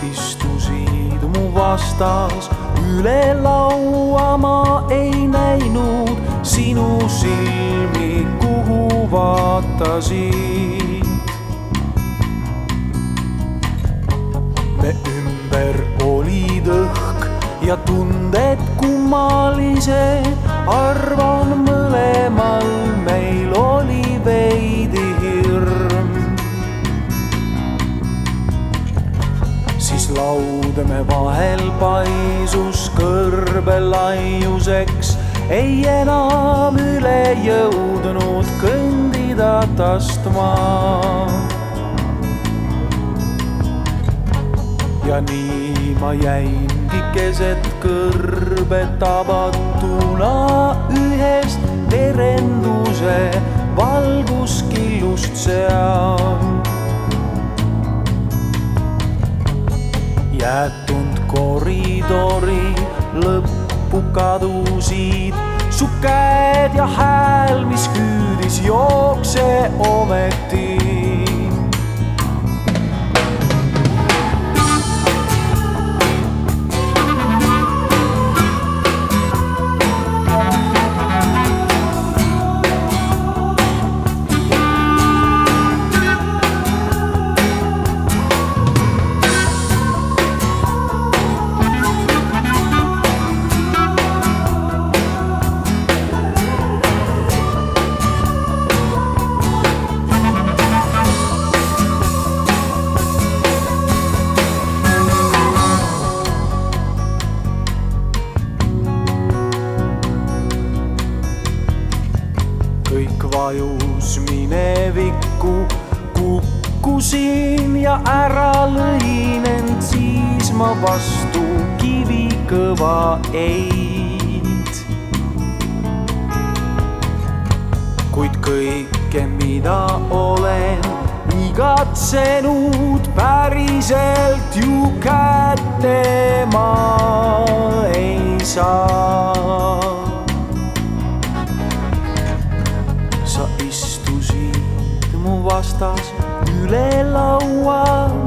istusid mu vastas, üle laua ma ei näinud sinu silmi, kuhu vaatasid. Me ümber olid õhk ja tunded kummalised, arvan mõlemal meil oli veidi hirm. Siis laud me vahel paisus kõrbelaiuseks, ei enam üle jõudnud kõndida tastma. Ja nii ma jäingi keset kõrbe tabatuna ühest terenduse valguskillust seal. Jäetunud koridori lõppu kadusid su käed ja hääl, mis hüüdis jookse ometi. Kõik vajus minevikku, kukkusin ja ära lõin end, siis ma vastu kivikõva eid. Kuid kõike, mida olen igatsenud, päriselt ju kätte ma ei saa. Sa istusid mu vastas üle laua,